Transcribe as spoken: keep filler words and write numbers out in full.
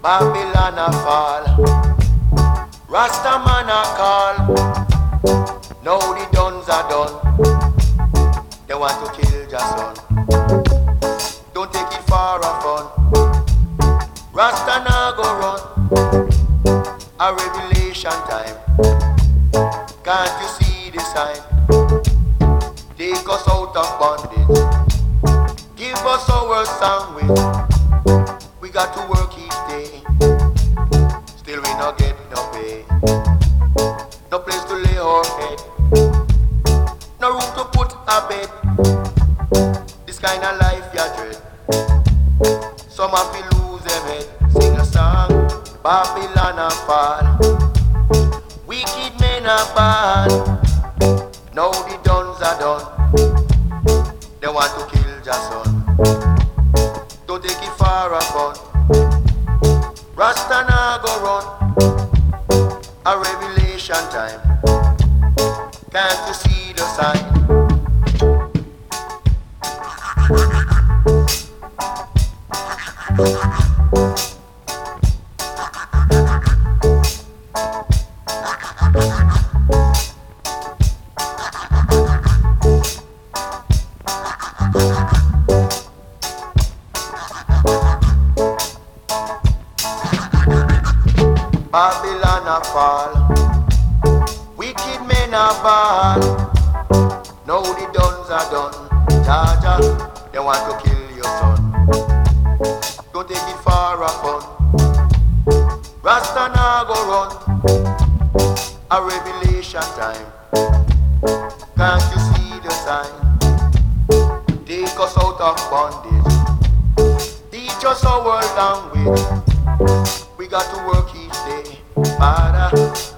Babylon a fall, Rastaman a call. Now the duns are done. They want to kill your son. Don't take it far a fun. Rasta now go run. A revelation time. Can't you see the sign? Take us out of bondage. Give us our sandwich. We got to work each day. Still we not get no pay. No place to lay our head. No room to put a bed. This kind of life ya dread. Some have to lose them head. Sing a song. Babylon a fall. Wicked men are bad. Now the duns are done. They want to kill your son. Don't take it far a fun. Rasta na go run. A revelation time. Can't you see the sign? Babylon a fall. Wicked men are bad. Now the duns are done. Jaja, they want to kill your son. Don't take it far a fun. Rasta na go run. A revelation time. Can't you see the sign? Take us out of bondage. Teach us our language. We got to work each day, Father.